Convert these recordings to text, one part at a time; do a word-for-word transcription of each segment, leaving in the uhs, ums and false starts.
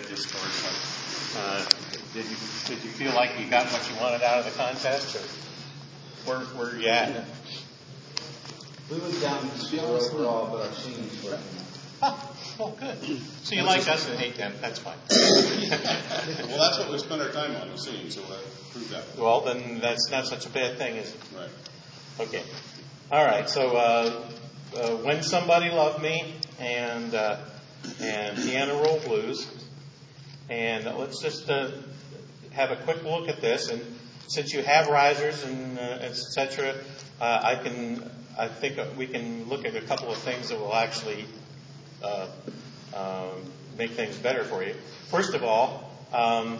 Discord. So, uh, did you did you feel like you got what you wanted out of the contest, or where where are you at? We went down to zero overall, but our singing's working. Oh, well, good. So you like us and hate them. That's fine. Well, that's what we spend our time on, singing, so uh, prove that. Well, then that's not such a bad thing, is it? Right. Okay. All right. So uh, uh, When Somebody Loved Me and uh, and Piano Roll Blues. And let's just uh, have a quick look at this. And since you have risers and uh, et cetera, uh, I can I think we can look at a couple of things that will actually uh, um, make things better for you. First of all, um,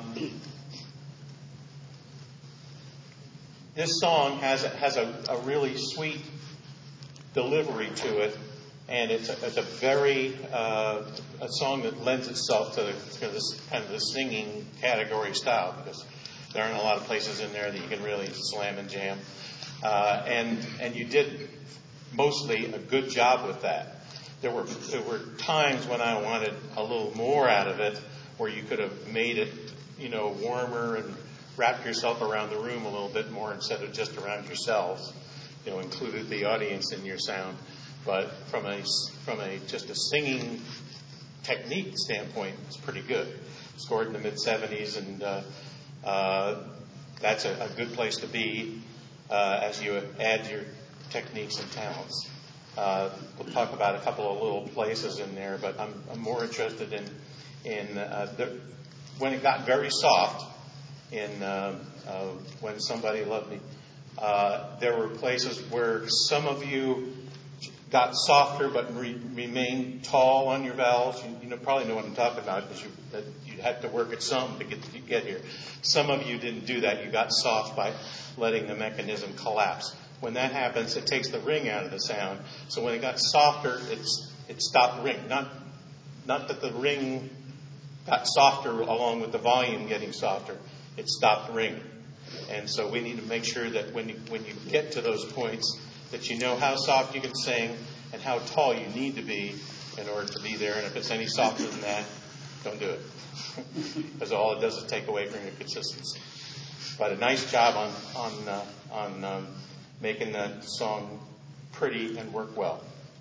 this song has a, has a, a really sweet delivery to it, and it's a, it's a very uh, a song that lends itself to, the, to this kind of the singing category style, because there aren't a lot of places in there that you can really slam and jam, uh, and and you did mostly a good job with that. There were there were times when I wanted a little more out of it, where you could have made it, you know, warmer and wrapped yourself around the room a little bit more instead of just around yourselves. You know, included the audience in your sound. But from a from a just a singing technique standpoint, it's pretty good. Scored in the mid seventies, and uh, uh, that's a, a good place to be uh, as you add your techniques and talents. Uh, we'll talk about a couple of little places in there, but I'm, I'm more interested in in uh, the, when it got very soft in uh, uh, When Somebody Loved Me. Uh, there were places where some of you got softer but re- remained tall on your valves. You, you know, probably know what I'm talking about, because you that you had to work at some to get to get here. Some of you didn't do that. You got soft by letting the mechanism collapse. When that happens, it takes the ring out of the sound. So when it got softer, it's it stopped ring. Not not that the ring got softer along with the volume getting softer. It stopped ring. And so we need to make sure that when you when you get to those points, that you know how soft you can sing and how tall you need to be in order to be there. And if it's any softer than that, don't do it, because all it does is take away from your consistency. But a nice job on on uh, on um, making that song pretty and work well.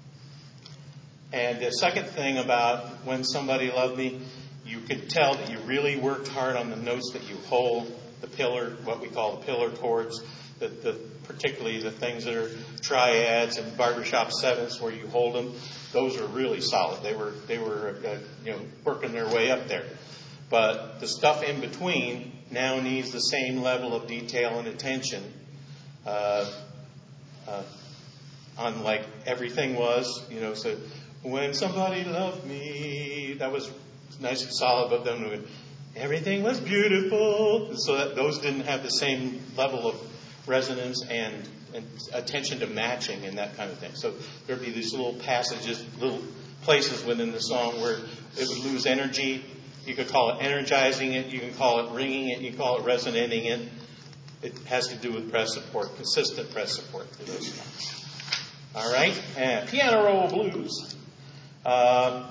And the second thing about When Somebody Loved Me, you could tell that you really worked hard on the notes that you hold, the pillar, what we call the pillar chords, the, the particularly the things that are triads and barbershop sevenths where you hold them. Those are really solid. They were they were uh, you know working their way up there. But the stuff in between now needs the same level of detail and attention. Uh, uh, unlike everything was, you know, so when somebody loved me, that was nice and solid, but then everything was beautiful. So that those didn't have the same level of resonance and, and attention to matching and that kind of thing. So there'd be these little passages, little places within the song where it would lose energy. You could call it energizing it. You can call it ringing it. You can call it resonating it. It has to do with press support, consistent press support through those songs. All right, and Piano Roll Blues. Uh,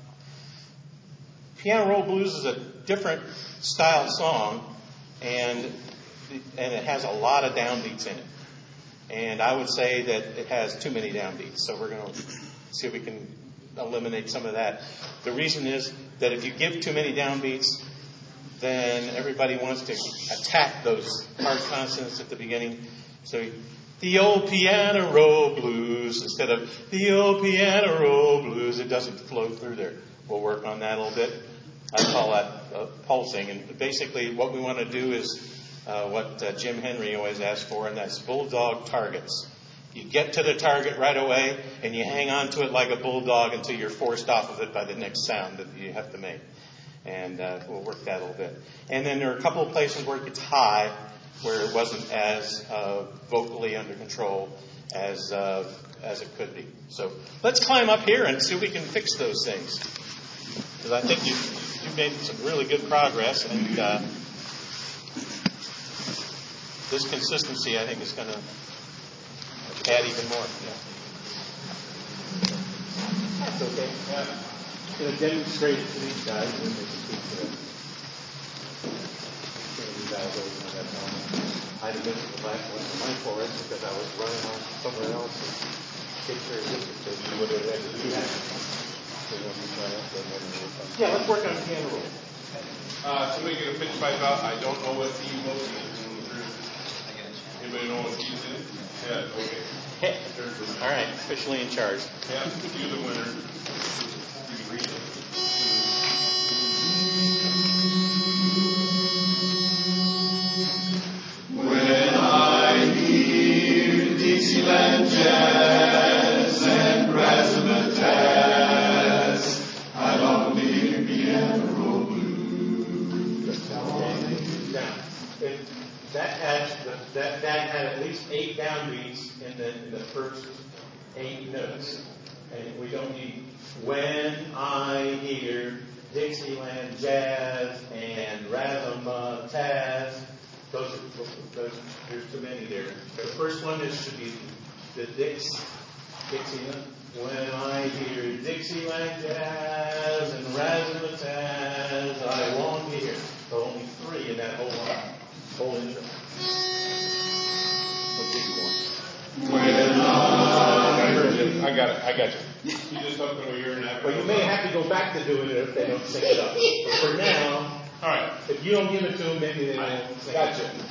Piano Roll Blues is a different style song, and and it has a lot of downbeats in it. And I would say that it has too many downbeats, so we're going to see if we can eliminate some of that. The reason is that if you give too many downbeats, then everybody wants to attack those hard consonants at the beginning. So the old piano roll blues instead of the old piano roll blues. It doesn't flow through there. We'll work on that a little bit. I call that uh, pulsing. And basically what we want to do is uh, what uh, Jim Henry always asks for, and that's bulldog targets. You get to the target right away, and you hang on to it like a bulldog until you're forced off of it by the next sound that you have to make. And uh, we'll work that a little bit. And then there are a couple of places where it gets high, where it wasn't as uh, vocally under control as uh, as it could be. So let's climb up here and see if we can fix those things. Because I think you've, you've made some really good progress, and uh, this consistency, I think, is going to add even more. Yeah. That's okay. Yeah. going to demonstrate it to these guys and then they can speak to it. I had to miss the last one for my chorus because I was running on somewhere else and take care of this because you would have had to do that. Yeah, let's work on the piano roll. Uh, somebody get a pitch pipe out. I don't know what team most of is going through. Anybody know what team's in it? Yeah, okay. All right, officially in charge. Yeah, you're the winner. You can read it. When I hear Dixieland jazz and razzmatazz, I long to hear piano roll blues. Now, if that had that that had at least eight downbeats in the in the first eight notes, and we don't need when I hear Dixieland jazz and razzmatazz. Those are those. There's too many there. The first one is should be the Dix Dixieland. When I hear Dixieland jazz and razzmatazz, I long to hear. So only three in that whole line, whole intro. When I I got it. I got you. You just talked about a year and a half. But you may have to go back to doing it if they don't sing it up. But for now, All right. if you don't give it to them, maybe they won't sing Gotcha. it.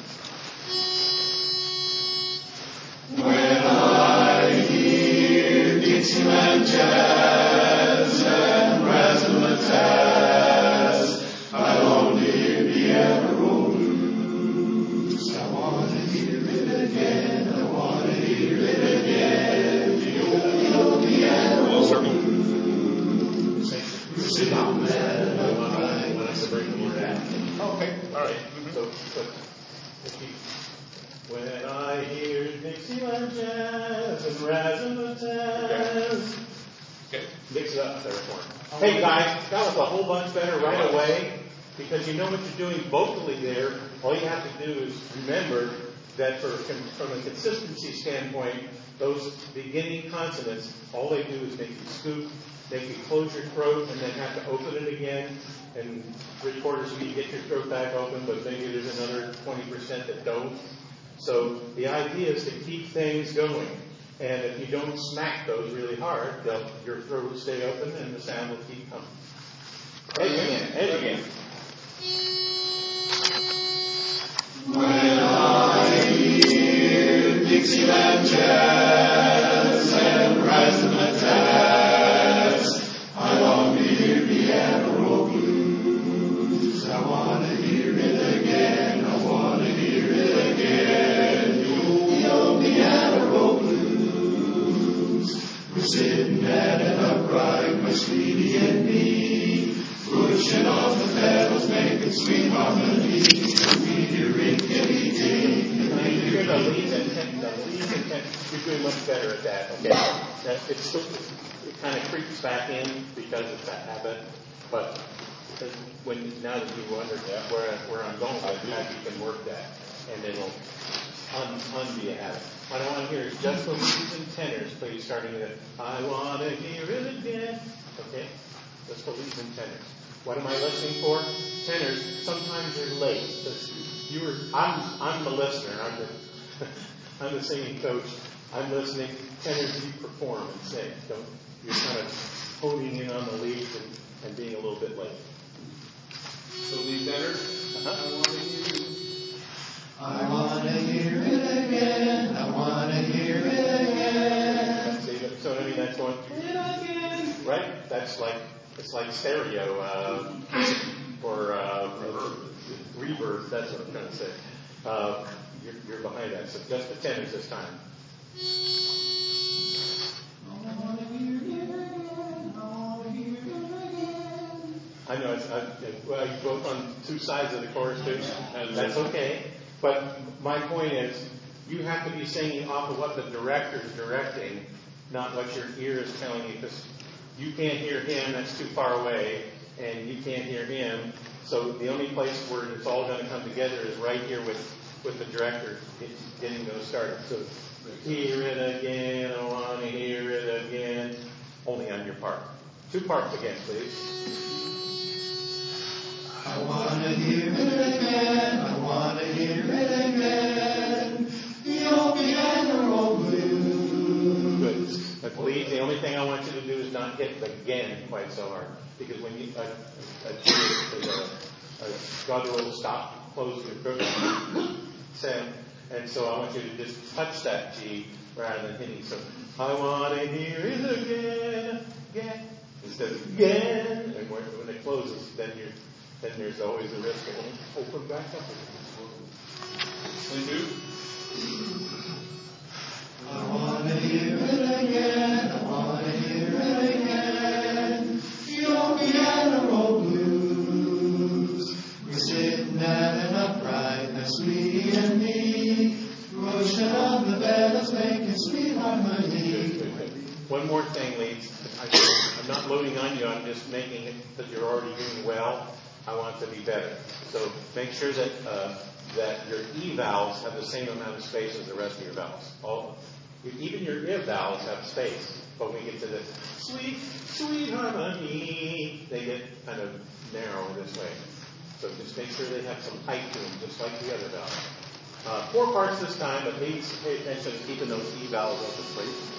When I hear Dixieland jazz and razzmatazz, I long to hear piano roll blues. I want to hear it again. I want to hear it again. The old, the old piano roll blues. We're sitting there and I'm crying when I bring the word out. Okay. All right. Mm-hmm. So, so if you, when I hear Dixieland jazz and razzmatazz, Okay. mix it up there for me. Hey guys, that was a whole bunch better right away because you know what you're doing vocally there. All you have to do is remember that for, from a consistency standpoint, those beginning consonants, all they do is make you scoop, make you close your throat, and then have to open it again. And three quarters of you get your throat back open, but maybe there's another twenty percent that don't. So the idea is to keep things going. And if you don't smack those really hard, they'll, your throat will stay open and the sound will keep coming. Edge again, edge again. When I hear Dixieland jazz and razzmatazz, I long to hear piano roll blues. I want to hear it again. I want to hear it again. The old, the old piano roll blues. We're sitting at an upright, my sweetie and me, pushing on the pedals, making sweet harmony. We hear it, kitty ting. You're the lead and ten, the lead and ten. You're doing much better at that. Okay, that, it's still, it kind of creeps back in because it's a habit, but when now that you understand where where I'm going with that, you can work that, and it'll un, unbe a habit. What I want to hear is just the leads and tenors, please, starting with I want to hear it again. Okay, just the leads and tenors. What am I listening for? Tenors. Sometimes you're late. You were. I'm. I'm the listener. I'm the. I'm the singing coach. I'm listening. Tenors, you perform and sing. Don't. You're kind of honing in on the leads and, and being a little bit late. So lead tenors. Uh-huh. I want to hear it again. I want to hear it again. See, so I mean that's going. Right. That's like. It's like stereo uh, or uh, reverb. That's what I'm trying to say. Uh, you're, you're behind that. So just the tenors this time. I know. It's, I, well, you both on two sides of the chorus too. That's okay. But my point is, you have to be singing off of what the director is directing, not what your ear is telling you. Because you can't hear him, that's too far away, and you can't hear him. So the only place where it's all going to come together is right here with, with the director getting those started. So hear it again, I want to hear it again, only on your part. Two parts again, please. I want to hear it again. I want to hear it again. The old piano roll blues. Good. But please, the only thing I want you to do is not hit the again quite so hard. Because when you, a, a, a, a, a brother will stop, close your throat, Sam. And so I want you to just touch that G rather than hitting. So, I want to hear it again, again, instead of again. And when, when it closes, then you're, then there's always a risk of it will open back up again. And do. I want to hear it again. I want to hear it again. The old piano roll blues. We're sitting at an upright, now sweetie and me, pushing on the bells, making sweet harmony. One more thing, Lee. I, I'm not loading on you. I'm just making it that you're already doing well. I want it to be better. So make sure that uh, that your E vowels have the same amount of space as the rest of your vowels. All, even your I vowels have space. But when we get to the sweet, sweet harmony, they get kind of narrow this way. So just make sure they have some height to them, just like the other vowels. Uh, four parts this time, but please pay attention to keeping those E vowels open, please.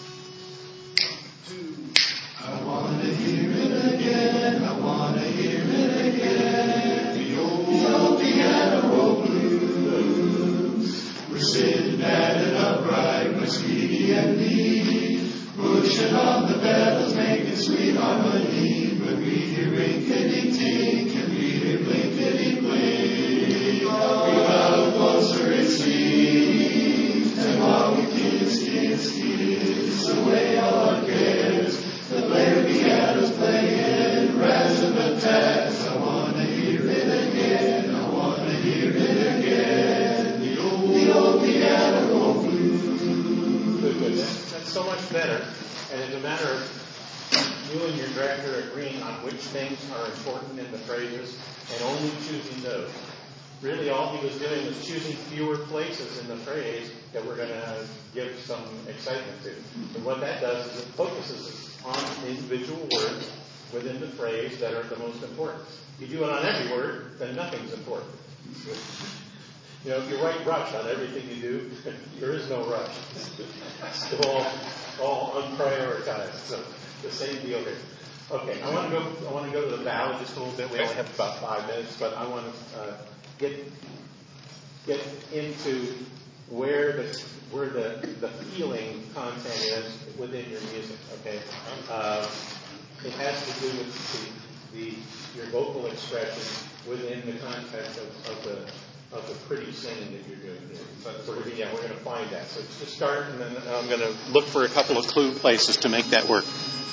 I want to hear it again. I want to hear it again. The old, the old piano roll blues. We're sitting at an upright, my sweetie and me, pushing on the pedals, making sweet harmony. But we hear rinkety tink and we hear blinkety blink. We bow closer it seems, and while we kiss, kiss, kiss away all our cares, the player piano's playing razzmatazz. I want to hear it again. I want to hear it again. The old, the old piano roll blues. Good, good. That's, that's so much better. And it's a matter of you and your director agreeing on which things are important in the phrases and only choosing those. Really, all he was doing was choosing fewer places in the phrase that we're going to give some excitement to. And what that does is it focuses on individual words within the phrase that are the most important. If you do it on every word, then nothing's important. You know, if you write rush on everything you do, there is no rush. It's all, all unprioritized. So the same deal here. Okay, I want to go. I want to go to the ballad just a little bit. We only have about five minutes, but I want to uh, get get into where the where the the feeling content is within your music. Okay, uh, it has to do with the, the your vocal expression within the context of, of the of the pretty singing that you're doing here. So we're gonna, yeah, we're going to find that. So just start, and then I'm going to look for a couple of clue places to make that work.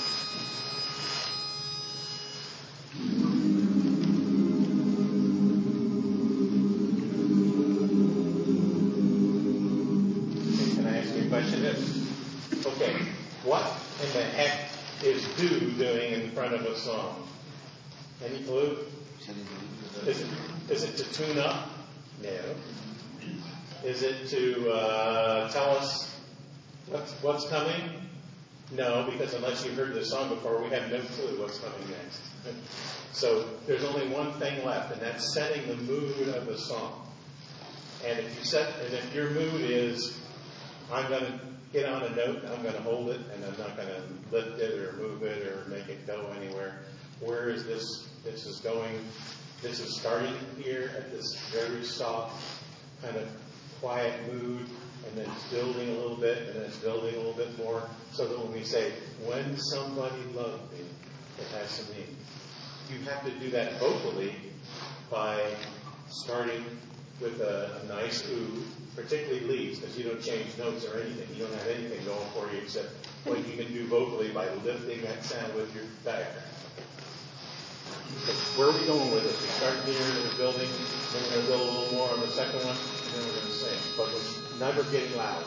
Okay, what in the heck is do doing in front of a song? Any clue? Is it, is it to tune up? No. Is it to uh, tell us what's, what's coming? No, because unless you've heard this song before, we have no clue what's coming next. So there's only one thing left, and that's setting the mood of the song. And if you set, and if your mood is, I'm going to get on a note, I'm going to hold it, and I'm not going to lift it or move it or make it go anywhere. Where is this? This is going, this is starting here at this very soft, kind of quiet mood, and then it's building a little bit, and then it's building a little bit more, so that when we say, when somebody loved me, it has some meaning. You have to do that vocally by starting with a, a nice ooh, particularly leads, because you don't change notes or anything. You don't have anything going for you except what you can do vocally by lifting that sound with your diaphragm. So where are we going with it? We start here in the building, then we're going to build a little more on the second one, and then we're going to sing. But we're never getting loud.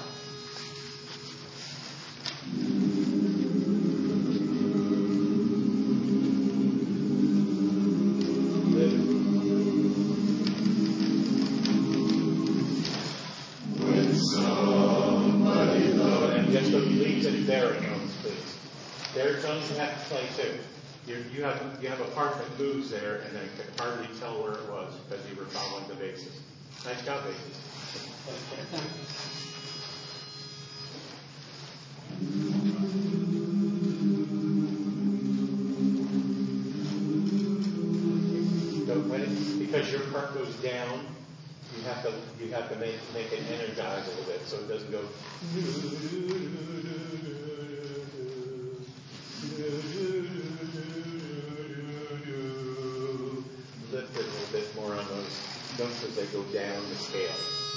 When somebody loves And just the leads and baritones, please. Baritone songs you have to play too. You, you have you have a part that moves there, and then could hardly tell where it was because you were following the bases. Nice job, bases. So when it, because your part goes down, you have to you have to make make it energize a little bit so it doesn't go. Lift it a little bit more on those notes as they go down the scale.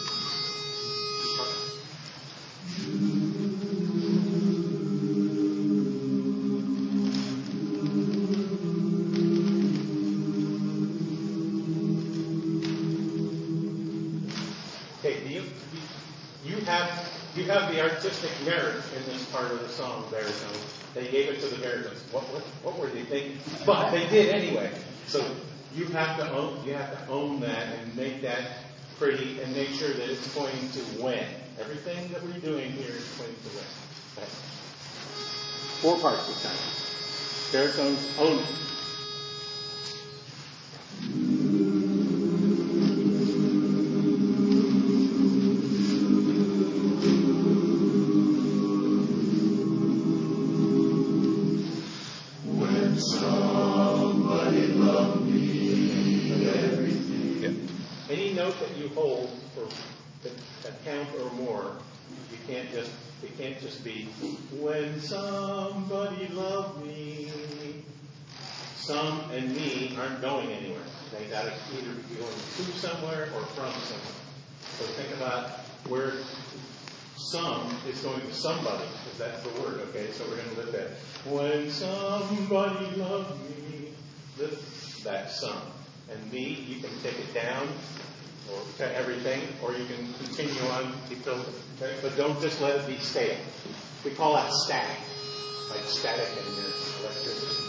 Okay, do you you have you have the artistic merit in this part of the song, baritone. They gave it to the baritones. What what what were they thinking? But they did anyway. So you have to own you have to own that and make that pretty and make sure that it's pointing to win. Everything that we're doing here is pointing to win. Okay. Four parts this time. Baritones own it. That you hold for a count or more, you can't just it can't just be when somebody loved me. Some and me aren't going anywhere. They got to either be going to somewhere or from somewhere. So think about where some is going to somebody, because that's the word. Okay, so we're going to lift that. When somebody loved me, lift that some. And me, you can take it down or to everything, or you can continue on, keep building. Okay? But don't just let it be stale. We call that static, like static in your electricity.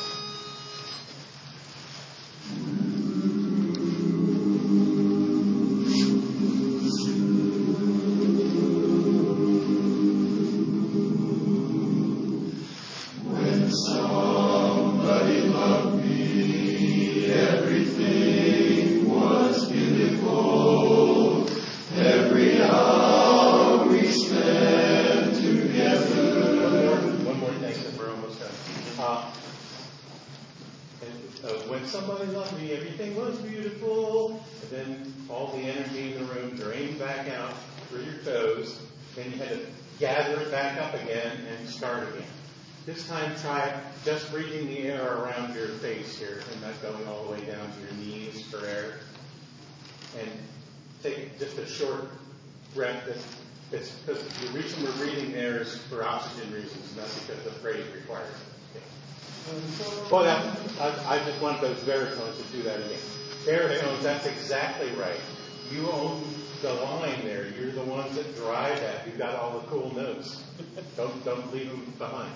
When somebody loved me, everything was beautiful. Every hour we spent together. One more, one more thing, and we're almost done. Uh, and, uh, when somebody loved me, everything was beautiful. And then all the energy in the room drained back out through your toes. Then you had to gather it back up again and start again. This time try just breathing the air around your face here and not going all the way down to your knees for air. And take just a short breath. It's because the reason we're breathing there is for oxygen reasons, not because the phrase requires it. Okay. Well, that, I, I just want those baritones to do that again. Baritones, that's exactly right. You own the line there. You're the ones that drive that. You've got all the cool notes. Don't don't leave them behind.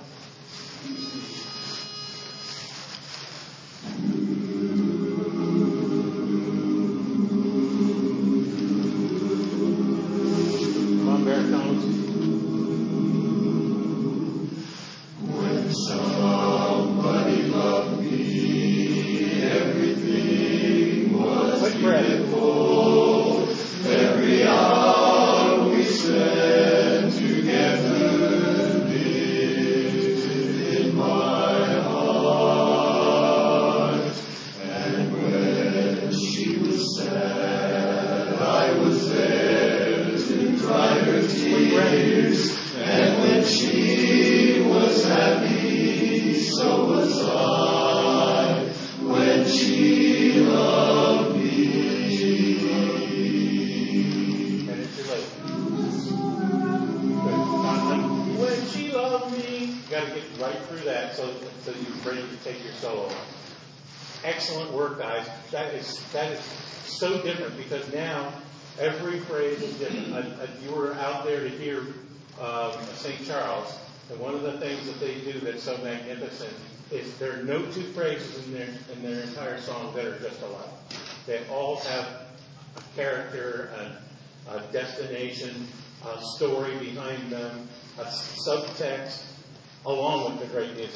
Come on, baritones. When somebody loved me, everything was beautiful. Every hour we spent together lived in my heart. And when she was sad, I was there to dry her tears. And when she was happy, so was I. When she loved me. And it's too late. Good. When she loved me, you got to get right through that so so you're ready to take your solo on. Excellent work, guys. That is that is so different because now every phrase is different. I, I, you were out there to hear um, Saint Charles, and one of the things that they do that's so magnificent is there are no two phrases in their in their entire song that are just alike. They all have a character, a, a destination, a story behind them, a subtext, along with the great music.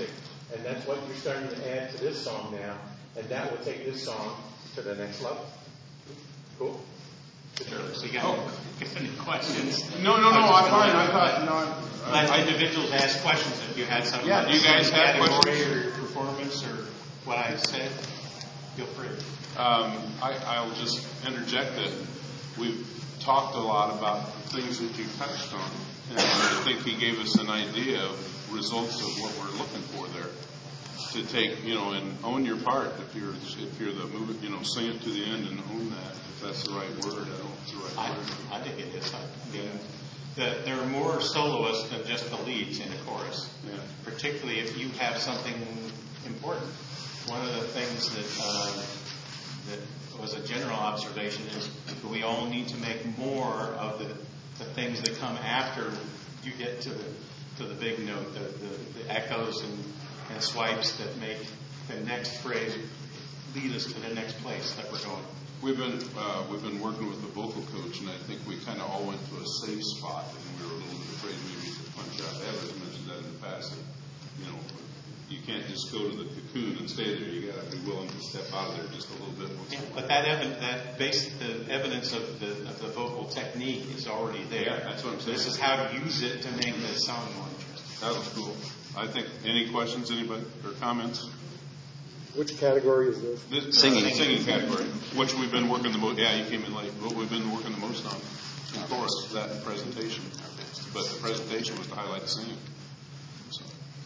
And that's what you're starting to add to this song now, and that will take this song to the next level. Cool? Sure. So you got oh. any questions? No, no, no, I'm fine. I thought, no, I'm, let I, individuals ask questions if you had something. Yeah, about do you guys have questions? Or your performance or what I said? Feel free. Um, I, I'll just interject that we've talked a lot about the things that you touched on, and I think he gave us an idea of results of what we're looking for there. To take, you know, and own your part. If you're, if you're the movie, you know, sing it to the end and own that. If that's the right word, I don't know if it's the right I, word. I think it is. I mean, the, there are more soloists than just the leads in a chorus. Yeah. Particularly if you have something important. One of the things that uh, that was a general observation is that we all need to make more of the, the things that come after you get to the to the big note, the, the, the echoes and and swipes that make the next phrase lead us to the next place that we're going. We've been uh, we've been working with the vocal coach, and I think we kind of all went to a safe spot, and we were a little bit afraid maybe to punch out. Evan's mentioned that in the past. That, you know, you can't just go to the cocoon and stay there. You got to be willing to step out of there just a little bit. Yeah, but that ev- that base the evidence of the of the vocal technique is already there. Yeah, that's what I'm saying. This is how to use it to make the song more interesting. That was cool. I think, any questions, anybody, or comments? Which category is this? This, Singing. Uh, singing category, which we've been working the most, yeah, you came in late, but we've been working the most on, of course, that presentation. But the presentation was to highlight the singing. So,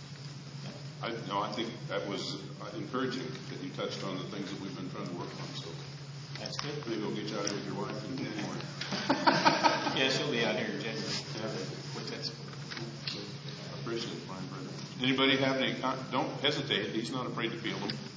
I, no, I think that was uh, encouraging that you touched on the things that we've been trying to work on. So That's good. maybe we'll get you out here with your wife in January. Yeah, she'll be out here in January. Yeah. With that. I appreciate it, Brian. Anybody have any? Con- don't hesitate. He's not afraid to field them.